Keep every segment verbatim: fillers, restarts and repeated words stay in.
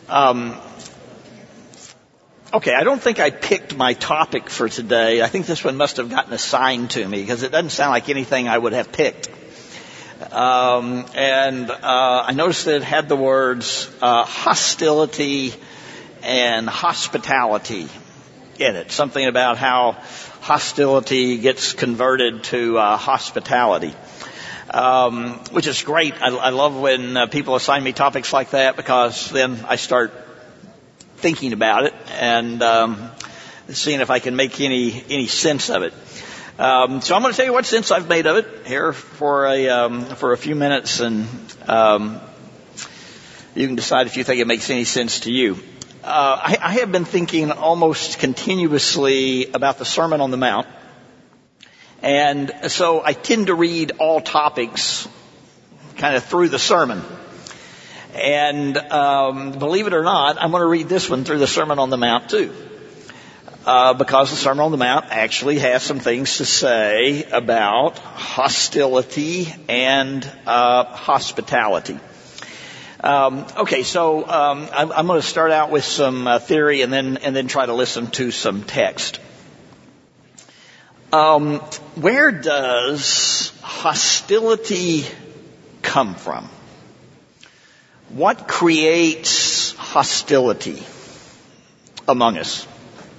Um, okay, I don't think I picked my topic for today. I think this one must have gotten assigned to me because it doesn't sound like anything I would have picked. Um, and uh, I noticed that it had the words uh, hostility and hospitality in it. Something about how hostility gets converted to uh, hospitality. Um, which is great. I, I love when uh, people assign me topics like that because then I start thinking about it and um, seeing if I can make any any sense of it. Um, so I'm going to tell you what sense I've made of it here for a um, for a few minutes, and um, you can decide if you think it makes any sense to you. Uh, I, I have been thinking almost continuously about the Sermon on the Mount. And so I tend to read all topics kind of through the sermon. And um, believe it or not, I'm going to read this one through the Sermon on the Mount too. Uh, because the Sermon on the Mount actually has some things to say about hostility and uh, hospitality. Um, okay, so um, I'm, I'm going to start out with some uh, theory and then and then try to listen to some text. Um, where does hostility come from? What creates hostility among us?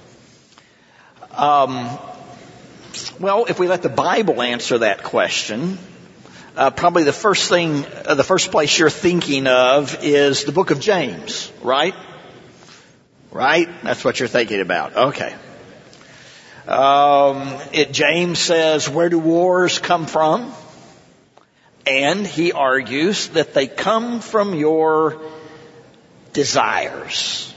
Um, well, if we let the Bible answer that question, uh, probably the first thing, uh, the first place you're thinking of is the book of James, right? Right? That's what you're thinking about. Okay. Um, it, James says, where do wars come from? And he argues that they come from your desires.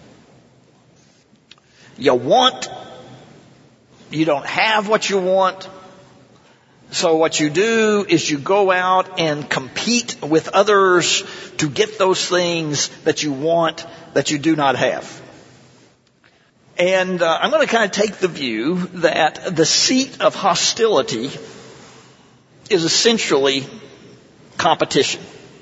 You want, you don't have what you want. So what you do is you go out and compete with others to get those things that you want that you do not have. And uh, I'm going to kind of take the view that the seat of hostility is essentially competition.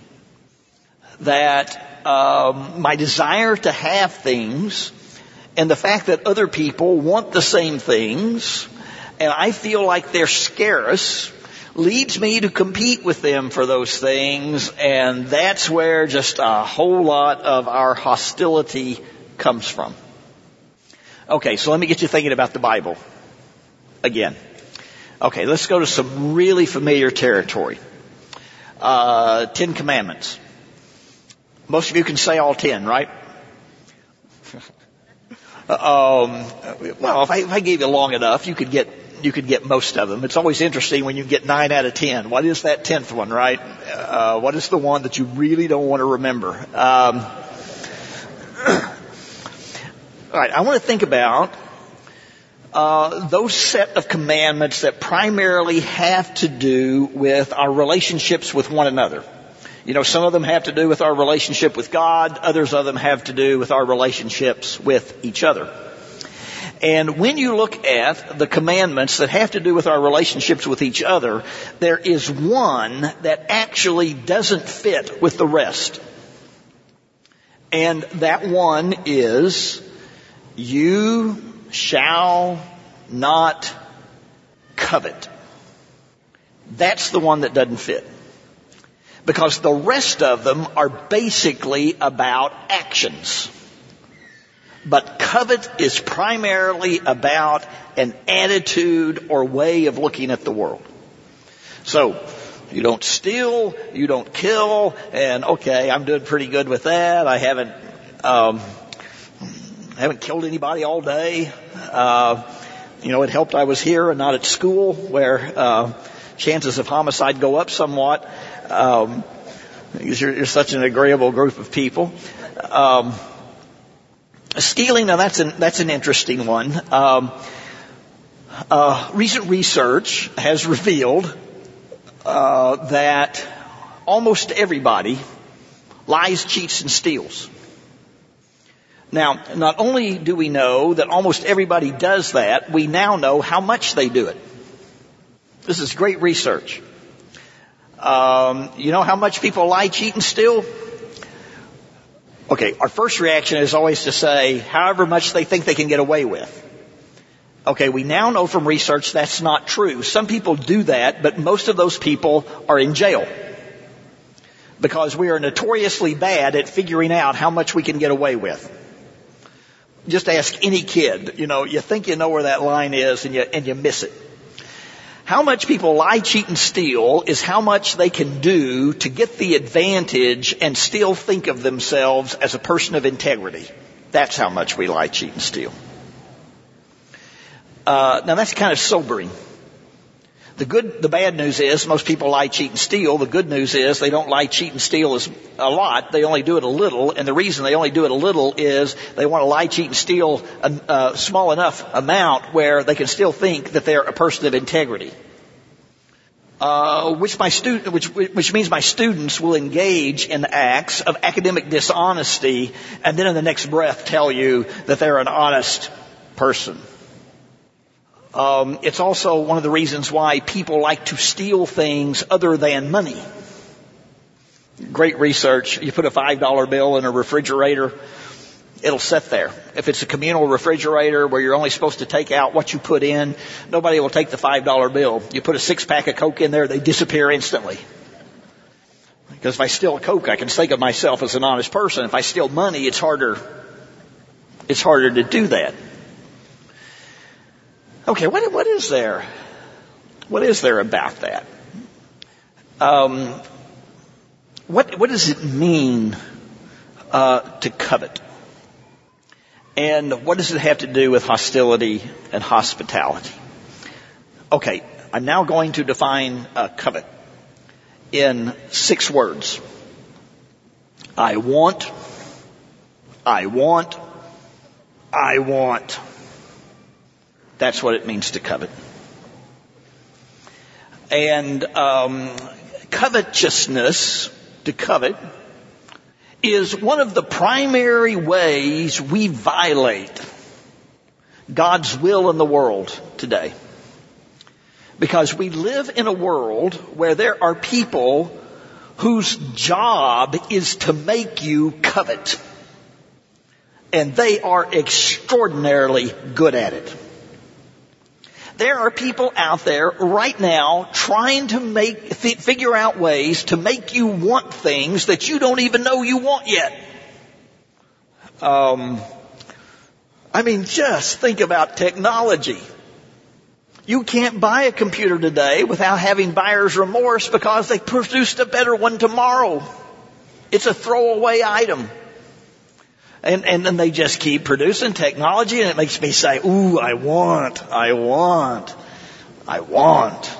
That um, my desire to have things and the fact that other people want the same things and I feel like they're scarce leads me to compete with them for those things, and that's where just a whole lot of our hostility comes from. Okay, so let me get you thinking about the Bible again. Okay, let's go to some really familiar territory. Uh, Ten Commandments. Most of you can say all ten, right? um, well, if I, if I gave you long enough, you could get you could get most of them. It's always interesting when you get nine out of ten. What is that tenth one, right? Uh, what is the one that you really don't want to remember? Um, All right, I want to think about uh, those set of commandments that primarily have to do with our relationships with one another. You know, some of them have to do with our relationship with God. Others of them have to do with our relationships with each other. And when you look at the commandments that have to do with our relationships with each other, there is one that actually doesn't fit with the rest. And that one is, you shall not covet. That's the one that doesn't fit. Because the rest of them are basically about actions. But covet is primarily about an attitude or way of looking at the world. So, you don't steal, you don't kill, and okay, I'm doing pretty good with that. I haven't, um, haven't killed anybody all day. Uh, you know, it helped I was here and not at school, where uh, chances of homicide go up somewhat. Um, because you're, you're such an agreeable group of people. Um, stealing, now that's an that's an interesting one. Um, uh, recent research has revealed uh, that almost everybody lies, cheats, and steals. Now, not only do we know that almost everybody does that, we now know how much they do it. This is great research. Um, you know how much people lie, cheat, and steal? Okay, our first reaction is always to say, however much they think they can get away with. Okay, we now know from research that's not true. Some people do that, but most of those people are in jail. Because we are notoriously bad at figuring out how much we can get away with. Just ask any kid, you know, you think you know where that line is and you, and you miss it. How much people lie, cheat, and steal is how much they can do to get the advantage and still think of themselves as a person of integrity. That's how much we lie, cheat, and steal. Uh, now that's kind of sobering. The good, the bad news is most people lie, cheat, and steal. The good news is they don't lie, cheat, and steal as a lot. They only do it a little. And the reason they only do it a little is they want to lie, cheat, and steal a, a small enough amount where they can still think that they're a person of integrity. Uh, which my student, which, which means my students will engage in acts of academic dishonesty and then in the next breath tell you that they're an honest person. Um, it's also one of the reasons why people like to steal things other than money. Great research. You put a five dollar bill in a refrigerator, it'll sit there. If it's a communal refrigerator where you're only supposed to take out what you put in, nobody will take the five dollar bill. You put a six pack of Coke in there, they disappear instantly. Because if I steal a Coke, I can think of myself as an honest person. If I steal money, it's harder, it's harder to do that. Okay, what, what is there? What is there about that? Um, what, what does it mean uh, to covet? And what does it have to do with hostility and hospitality? Okay, I'm now going to define uh, covet in six words. I want, I want, I want. That's what it means to covet. And um, covetousness, to covet, is one of the primary ways we violate God's will in the world today. Because we live in a world where there are people whose job is to make you covet. And they are extraordinarily good at it. There are people out there right now trying to make, f- figure out ways to make you want things that you don't even know you want yet. Um, I mean, just think about technology. You can't buy a computer today without having buyer's remorse because they produced a better one tomorrow. It's a throwaway item. And, and then they just keep producing technology, and it makes me say, ooh, I want, I want, I want.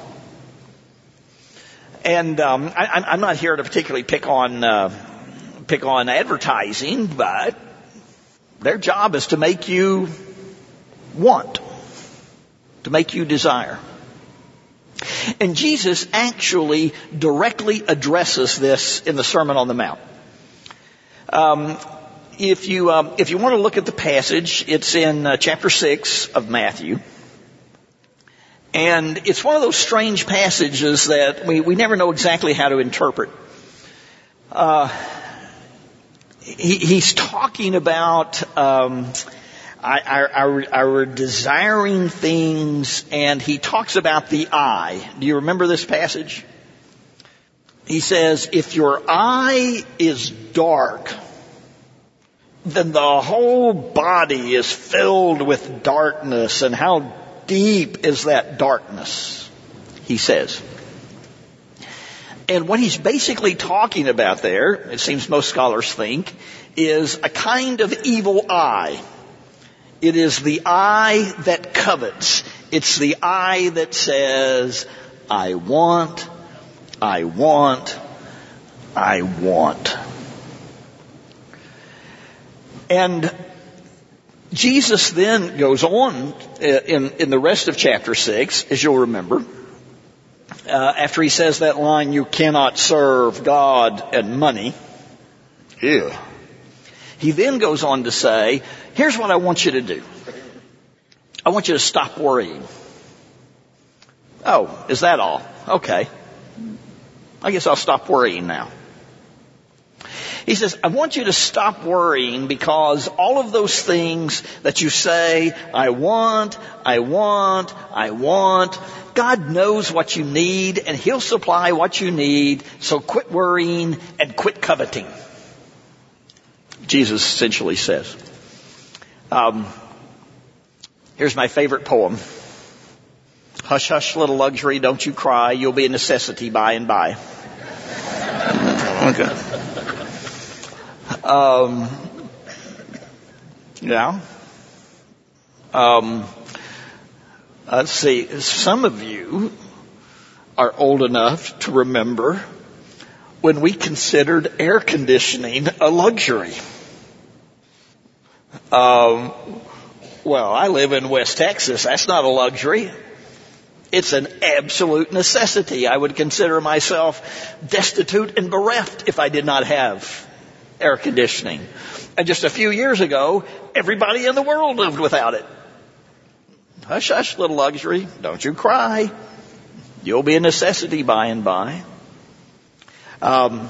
And um, I, I'm not here to particularly pick on uh, pick on advertising, but their job is to make you want, to make you desire. And Jesus actually directly addresses this in the Sermon on the Mount. Um, If you um, if you want to look at the passage, it's in uh, chapter six of Matthew, and it's one of those strange passages that we, we never know exactly how to interpret. Uh, he, he's talking about um, our, our, our desiring things, and he talks about the eye. Do you remember this passage? He says, "If your eye is dark, then the whole body is filled with darkness. And how deep is that darkness?" he says. And what he's basically talking about there, it seems most scholars think, is a kind of evil eye. It is the eye that covets. It's the eye that says, I want, I want, I want. And Jesus then goes on in, in the rest of chapter six, as you'll remember, uh, after he says that line, you cannot serve God and money. Ew. He then goes on to say, here's what I want you to do. I want you to stop worrying. Oh, is that all? Okay. I guess I'll stop worrying now. He says, I want you to stop worrying because all of those things that you say, I want, I want, I want, God knows what you need and He'll supply what you need. So quit worrying and quit coveting. Jesus essentially says. Um, here's my favorite poem. Hush, hush, little luxury, don't you cry. You'll be a necessity by and by. Okay. Um, yeah. Um, let's see. Some of you are old enough to remember when we considered air conditioning a luxury. Um, well, I live in West Texas. That's not a luxury. It's an absolute necessity. I would consider myself destitute and bereft if I did not have air conditioning. And just a few years ago, everybody in the world lived without it. Hush, hush, little luxury. Don't you cry. You'll be a necessity by and by. Um,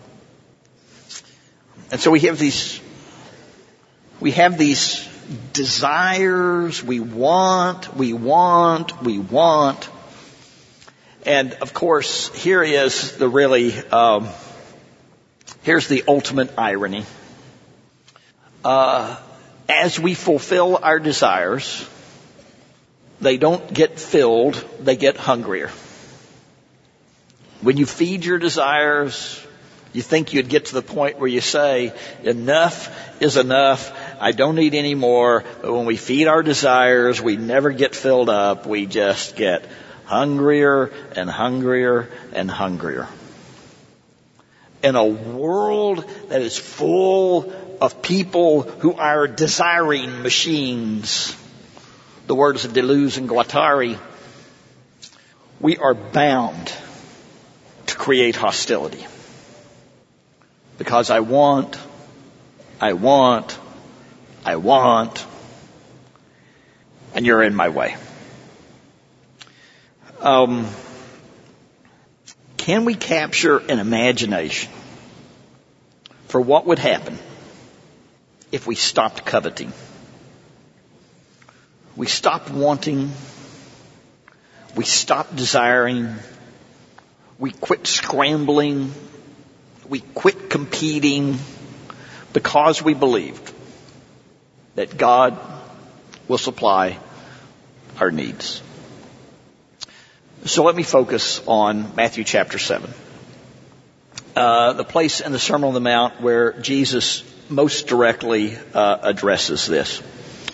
and so we have these, we have these desires, we want, we want, we want. And of course, here is the really, um, here's the ultimate irony. Uh, as we fulfill our desires, they don't get filled, they get hungrier. When you feed your desires, you think you'd get to the point where you say, enough is enough, I don't need any more. But when we feed our desires, we never get filled up. We just get hungrier and hungrier and hungrier. In a world that is full of people who are desiring machines, the words of Deleuze and Guattari, we are bound to create hostility. Because I want, I want, I want, and you're in my way. Um, can we capture an imagination for what would happen if we stopped coveting? We stopped wanting, we stopped desiring, we quit scrambling, we quit competing because we believed that God will supply our needs. So let me focus on Matthew chapter seven. Uh, the place in the Sermon on the Mount where Jesus most directly uh, addresses this.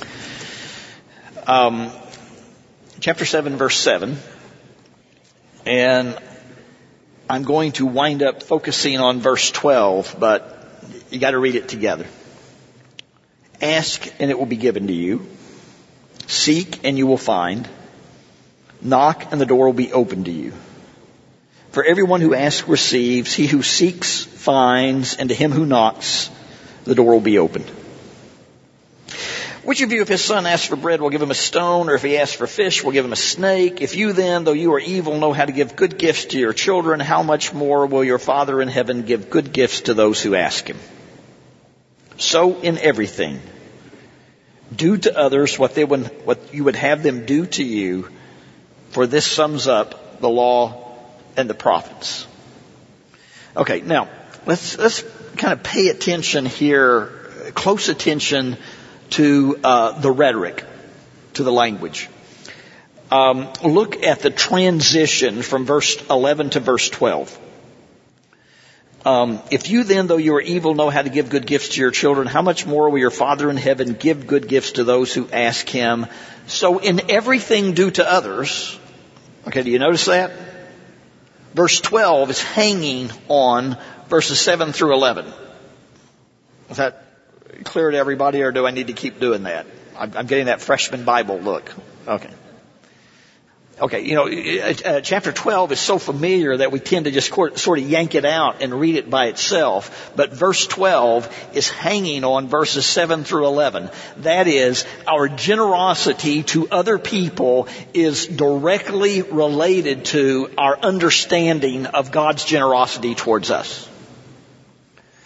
Um, chapter seven, verse seven. And I'm going to wind up focusing on verse twelve, but you got to read it together. Ask and it will be given to you. Seek and you will find. Knock and the door will be opened to you. For everyone who asks receives. He who seeks finds. And to him who knocks, the door will be opened. Which of you, if his son asks for bread, will give him a stone? Or if he asks for fish, will give him a snake? If you then, though you are evil, know how to give good gifts to your children, how much more will your Father in heaven give good gifts to those who ask him? So in everything, do to others what they would, what you would have them do to you, for this sums up the law and the prophets. Okay, now let's let's kind of pay attention here, close attention to uh, the rhetoric, to the language. Um, look at the transition from verse eleven to verse twelve. Um, if you then, though you are evil, know how to give good gifts to your children, how much more will your Father in heaven give good gifts to those who ask him? So in everything do to others. Okay, do you notice that? Verse twelve is hanging on verses seven through eleven. Is that clear to everybody, or do I need to keep doing that? I'm, I'm getting that freshman Bible look. Okay. Okay, you know, uh, chapter twelve is so familiar that we tend to just sort of yank it out and read it by itself. But verse twelve is hanging on verses seven through eleven. That is, our generosity to other people is directly related to our understanding of God's generosity towards us.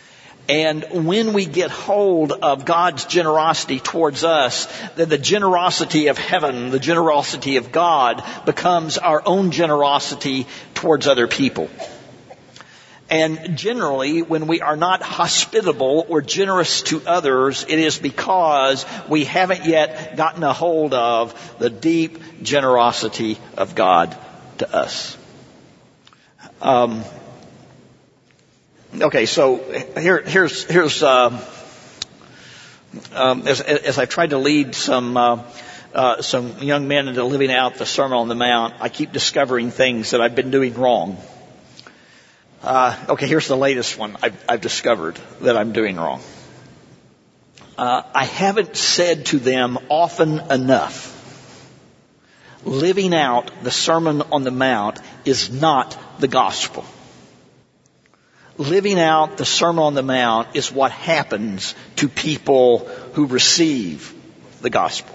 And when we get hold of God's generosity towards us, then the generosity of heaven, the generosity of God, becomes our own generosity towards other people. And generally, when we are not hospitable or generous to others, it is because we haven't yet gotten a hold of the deep generosity of God to us. Um, okay, so here, here's here's uh, um, as, as I tried to lead some uh, uh, some young men into living out the Sermon on the Mount, I keep discovering things that I've been doing wrong. Uh, okay, here's the latest one I've, I've discovered that I'm doing wrong. Uh, I haven't said to them often enough, living out the Sermon on the Mount is not the gospel. Living out the Sermon on the Mount is what happens to people who receive the gospel.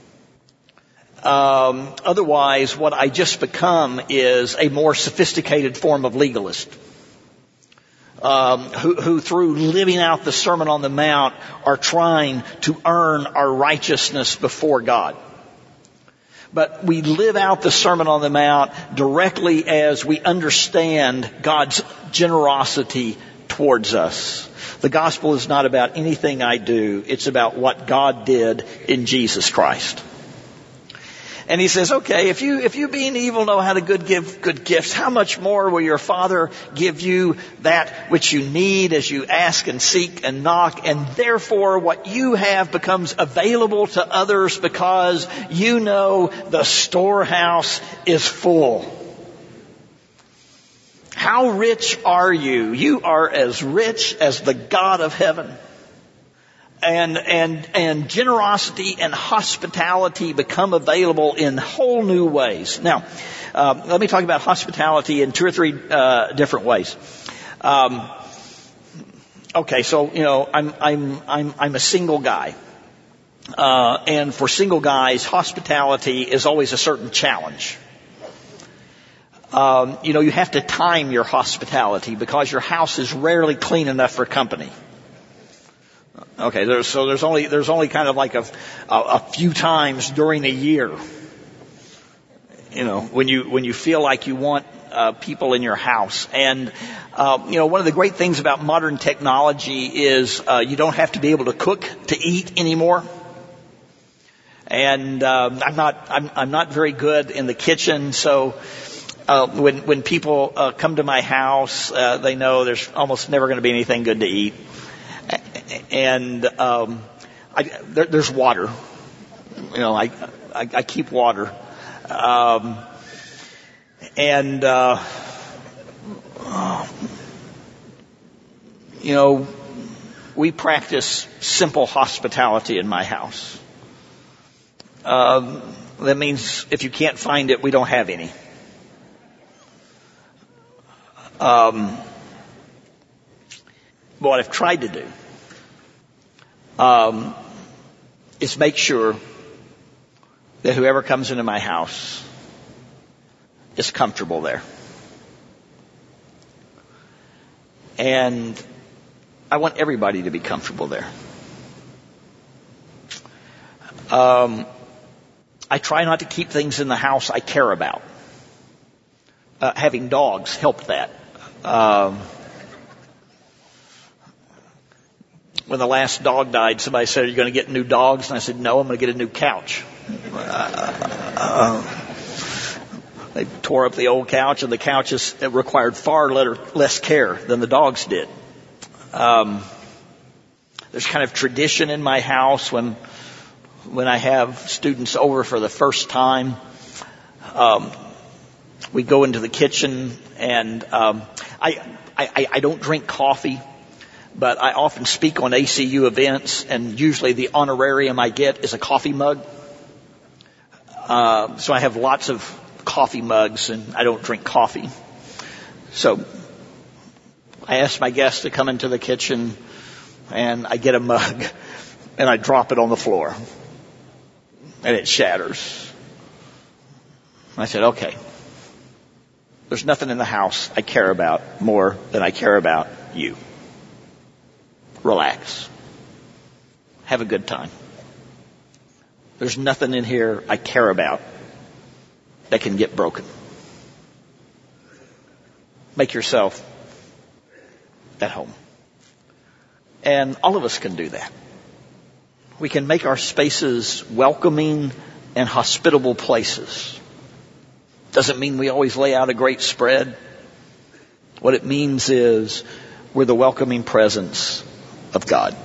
Um, otherwise, what I just become is a more sophisticated form of legalist. Um, who, who through living out the Sermon on the Mount are trying to earn our righteousness before God. But we live out the Sermon on the Mount directly as we understand God's generosity towards us. The gospel is not about anything I do. It's about what God did in Jesus Christ. And he says, okay, if you, if you being evil know how to good give good gifts, how much more will your Father give you that which you need as you ask and seek and knock? And therefore what you have becomes available to others because you know the storehouse is full. How rich are you? You are as rich as the God of heaven. And, and, and generosity and hospitality become available in whole new ways. Now, um, let me talk about hospitality in two or three, uh, different ways. Um, okay, so, you know, I'm, I'm, I'm, I'm a single guy. Uh, and for single guys, hospitality is always a certain challenge. Um, you know, you have to time your hospitality because your house is rarely clean enough for company. Okay, there's, so there's only there's only kind of like a, a a few times during a year, you know, when you when you feel like you want uh, people in your house. And uh, you know, one of the great things about modern technology is uh, you don't have to be able to cook to eat anymore. And um, I'm not I'm I'm not very good in the kitchen, so uh, when when people uh, come to my house, uh, they know there's almost never going to be anything good to eat. And um, I, there, there's water. You know, I, I, I keep water. Um, and, uh, you know, we practice simple hospitality in my house. Um, that means if you can't find it, we don't have any. Um, but what I've tried to do Um, is make sure that whoever comes into my house is comfortable there. And I want everybody to be comfortable there. Um, I try not to keep things in the house I care about. Uh, having dogs helped that. Um, When the last dog died, somebody said, are you going to get new dogs? And I said, no, I'm going to get a new couch. Uh, uh, they tore up the old couch, and the couches required far less care than the dogs did. Um, there's kind of tradition in my house when when I have students over for the first time. Um, we go into the kitchen, and um, I, I I don't drink coffee. But I often speak on A C U events, and usually the honorarium I get is a coffee mug. Uh, so I have lots of coffee mugs, and I don't drink coffee. So I ask my guests to come into the kitchen, and I get a mug, and I drop it on the floor, and it shatters. I said, okay, there's nothing in the house I care about more than I care about you. relax. Have a good time. There's nothing in here I care about that can get broken. Make yourself at home. And all of us can do that. We can make our spaces welcoming and hospitable places. Doesn't mean we always lay out a great spread. What it means is we're the welcoming presence of God.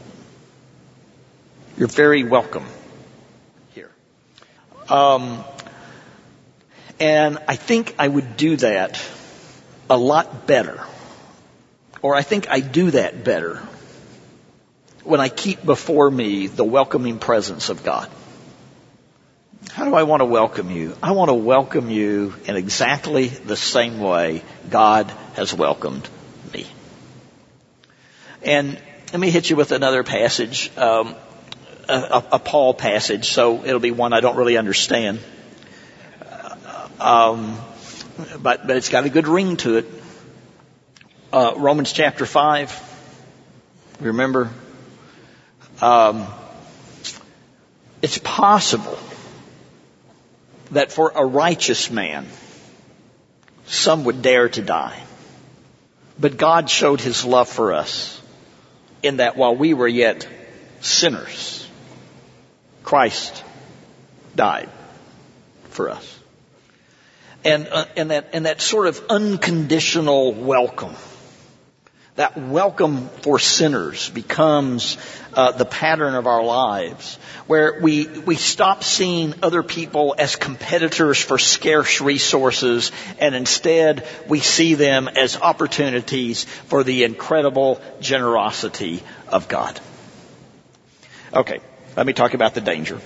You're very welcome here. Um, and I think I would do that a lot better. Or I think I do that better when I keep before me the welcoming presence of God. How do I want to welcome you? I want to welcome you in exactly the same way God has welcomed me. And let me hit you with another passage, um, a, a Paul passage, so it'll be one I don't really understand. Um, but, but it's got a good ring to it. Uh, Romans chapter five. Remember? Um, it's possible that for a righteous man, some would dare to die. But God showed his love for us in that while we were yet sinners, Christ died for us. And, uh, and that, and that sort of unconditional welcome, that welcome for sinners becomes uh, the pattern of our lives, where we we stop seeing other people as competitors for scarce resources, and instead we see them as opportunities for the incredible generosity of God. Okay, let me talk about the danger.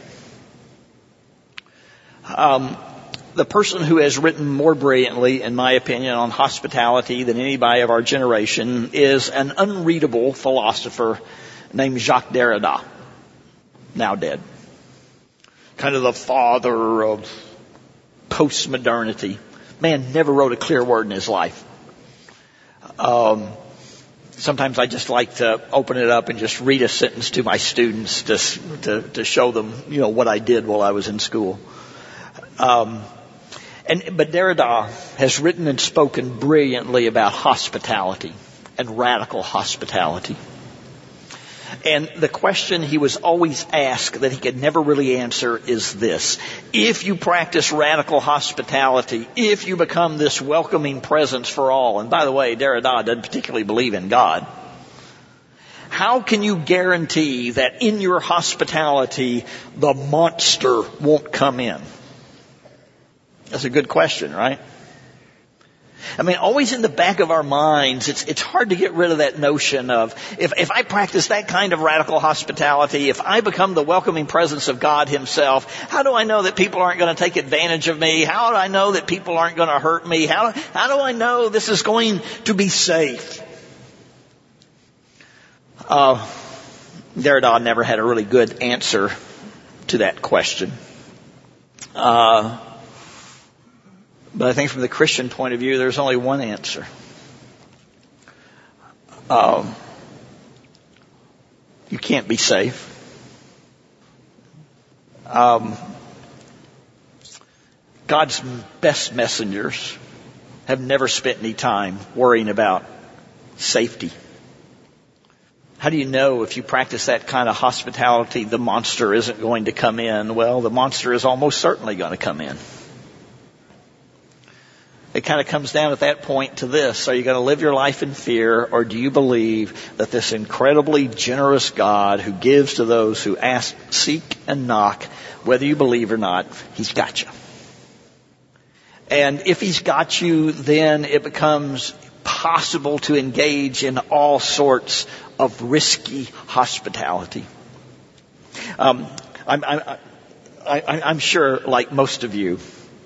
Um, The person who has written more brilliantly, in my opinion, on hospitality than anybody of our generation is an unreadable philosopher named Jacques Derrida, now dead. Kind of the father of postmodernity. Man never wrote a clear word in his life. Um, sometimes I just like to open it up and just read a sentence to my students to to, to show them, you know, what I did while I was in school. Um, And, but Derrida has written and spoken brilliantly about hospitality and radical hospitality. And the question he was always asked that he could never really answer is this. If you practice radical hospitality, if you become this welcoming presence for all, and by the way, Derrida doesn't particularly believe in God, how can you guarantee that in your hospitality the monster won't come in? That's a good question, right? I mean, always in the back of our minds, it's it's hard to get rid of that notion of, if, if I practice that kind of radical hospitality, if I become the welcoming presence of God himself, how do I know that people aren't going to take advantage of me? How do I know that people aren't going to hurt me? How, how do I know this is going to be safe? Uh, Derrida never had a really good answer to that question. Uh, But I think from the Christian point of view, there's only one answer. Um, you can't be safe. Um, God's best messengers have never spent any time worrying about safety. How do you know if you practice that kind of hospitality, the monster isn't going to come in? Well, the monster is almost certainly going to come in. It kind of comes down at that point to this. Are you going to live your life in fear, or do you believe that this incredibly generous God who gives to those who ask, seek, and knock, whether you believe or not, he's got you? And if he's got you, then it becomes possible to engage in all sorts of risky hospitality. Um, I'm, I'm, I, I'm sure, like most of you,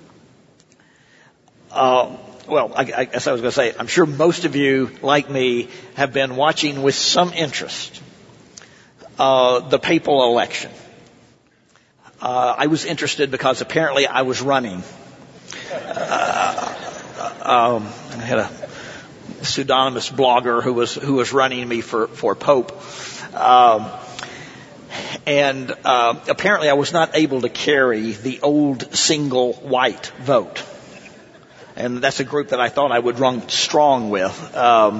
Uh, well, I, I guess I was going to say, I'm sure most of you, like me, have been watching with some interest uh, the papal election. Uh, I was interested because apparently I was running. Uh, um, I had a pseudonymous blogger who was who was running me for for Pope. Um, and uh, apparently, I was not able to carry the old single white vote, and that's a group that I thought I would run strong with. Um,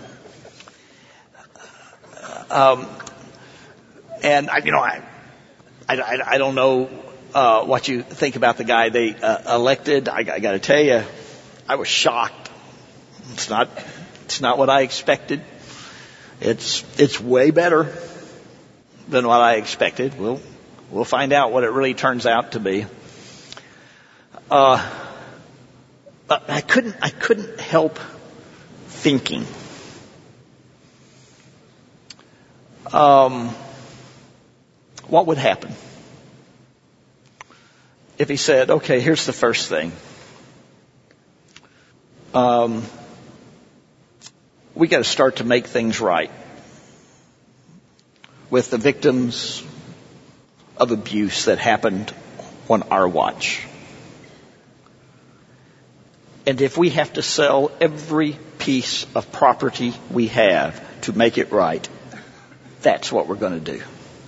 um, and I, you know, I, I, I don't know uh, what you think about the guy they uh, elected. I, I got to tell you, I was shocked. It's not, it's not what I expected. It's, it's way better than what I expected. We'll, we'll find out what it really turns out to be. Uh, but I couldn't, I couldn't help thinking. Um, what would happen if he said, okay, here's the first thing. Um, we got to start to make things right with the victims of abuse that happened on our watch. And if we have to sell every piece of property we have to make it right, that's what we're going to do.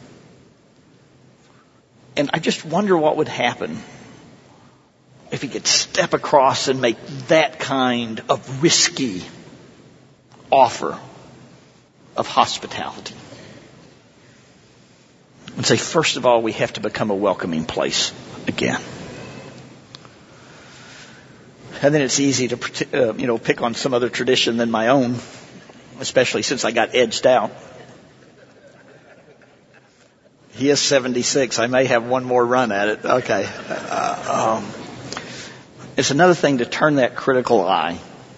And I just wonder what would happen if he could step across and make that kind of risky offer of hospitality. And say, first of all, we have to become a welcoming place again. And then it's easy to, uh, you know, pick on some other tradition than my own, especially since I got edged out. He is seventy-six. I may have one more run at it. Okay. Uh, um, it's another thing to turn that critical eye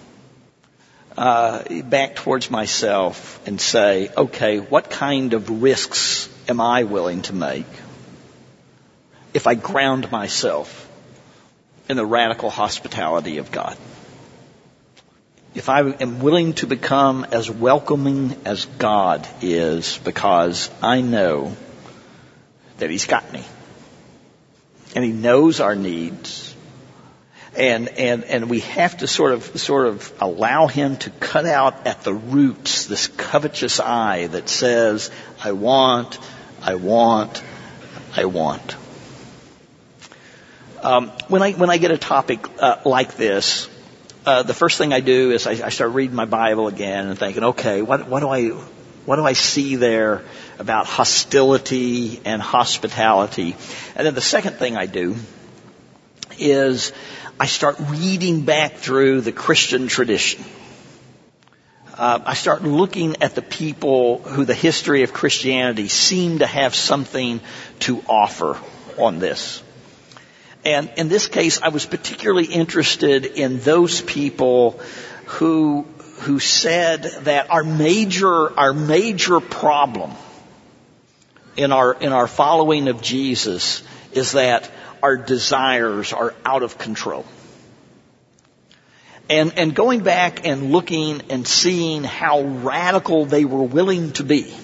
uh, back towards myself and say, okay, what kind of risks am I willing to make if I ground myself in the radical hospitality of God? If I am willing to become as welcoming as God is, because I know that He's got me, and He knows our needs, and and and we have to sort of sort of allow Him to cut out at the roots this covetous eye that says, "I want, I want, I want." Um, when I when I get a topic uh, like this, uh, the first thing I do is I, I start reading my Bible again and thinking, okay, what what do I what do I see there about hostility and hospitality? And then the second thing I do is I start reading back through the Christian tradition. Uh, I start looking at the people who the history of Christianity seem to have something to offer on this. And in this case, I was particularly interested in those people who who said that our major our major problem in our in our following of Jesus is that our desires are out of control. And and going back and looking and seeing how radical they were willing to be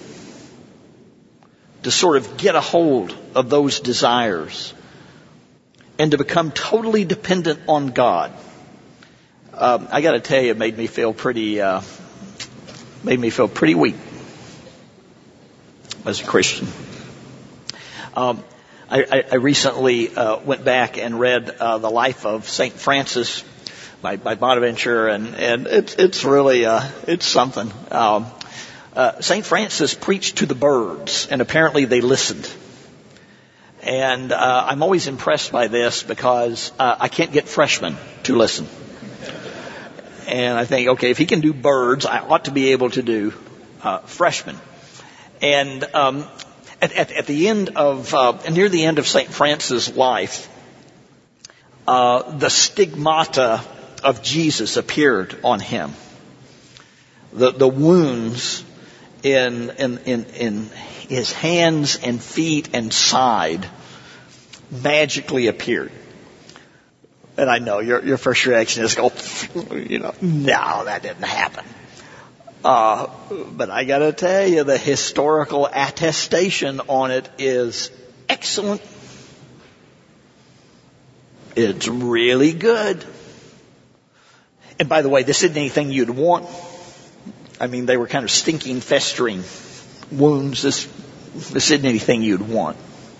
to sort of get a hold of those desires and to become totally dependent on God. Um, I got to tell you, it made me feel pretty, uh, made me feel pretty weak as a Christian. Um, I, I, I recently uh, went back and read uh, the life of Saint Francis by, by Bonaventure, and and it's it's really uh, it's something. Um, uh, Saint Francis preached to the birds, and apparently they listened. And uh, I'm always impressed by this because uh, I can't get freshmen to listen. And I think, okay, if he can do birds, I ought to be able to do uh, freshmen. And um, at, at, at the end of, uh, near the end of Saint Francis' life, uh, the stigmata of Jesus appeared on him. The the wounds in in in, in his hands and feet and side magically appeared. And I know your your first reaction is, go, you know, no, that didn't happen. Uh, but I got to tell you, the historical attestation on it is excellent. It's really good. And by the way, this isn't anything you'd want. I mean, they were kind of stinking, festering wounds. This, this isn't anything you'd want.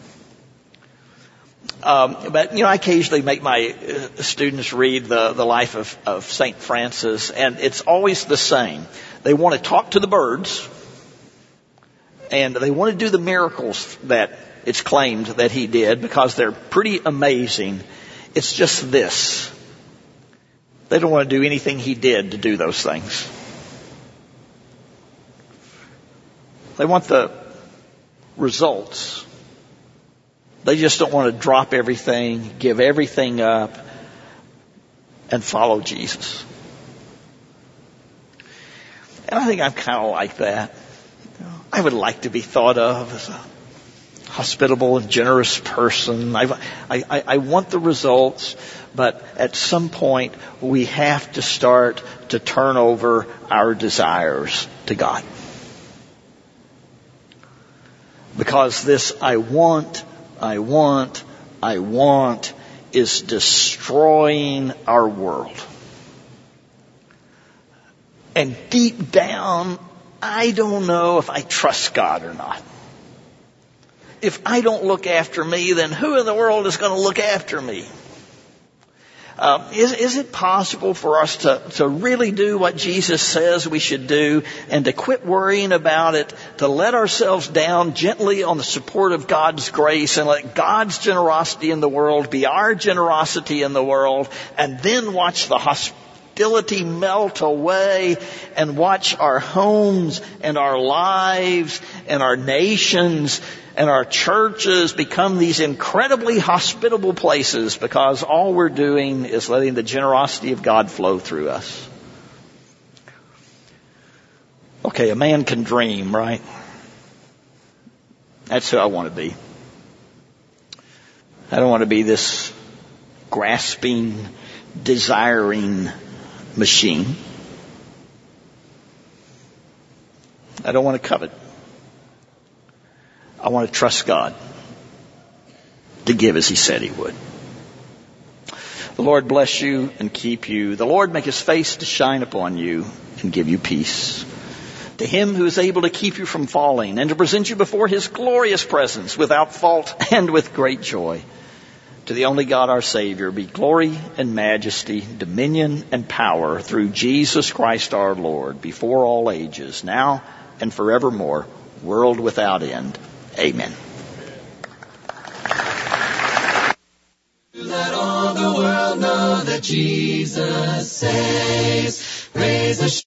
Um, but, you know, I occasionally make my uh, students read the, the life of, of Saint Francis, and it's always the same. They want to talk to the birds, and they want to do the miracles that it's claimed that he did, because they're pretty amazing. It's just this. They don't want to do anything he did to do those things. They want the results. They just don't want to drop everything, give everything up, and follow Jesus. And I think I'm kind of like that. I would like to be thought of as a hospitable and generous person. I, I, I want the results, but at some point we have to start to turn over our desires to God. Because this I want, I want, I want is destroying our world. And deep down, I don't know if I trust God or not. If I don't look after me, then who in the world is going to look after me? Uh, is, is it possible for us to, to really do what Jesus says we should do, and to quit worrying about it, to let ourselves down gently on the support of God's grace, and let God's generosity in the world be our generosity in the world, and then watch the hostility melt away, and watch our homes and our lives and our nations and our churches become these incredibly hospitable places, because all we're doing is letting the generosity of God flow through us. Okay, a man can dream, right? That's who I want to be. I don't want to be this grasping, desiring machine. I don't want to covet. I want to trust God to give as he said he would. The Lord bless you and keep you. The Lord make his face to shine upon you and give you peace. To him who is able to keep you from falling and to present you before his glorious presence without fault and with great joy. To the only God our Savior be glory and majesty, dominion and power through Jesus Christ our Lord, before all ages, now and forevermore, world without end. Amen. Let all the world know that Jesus saves. Praise the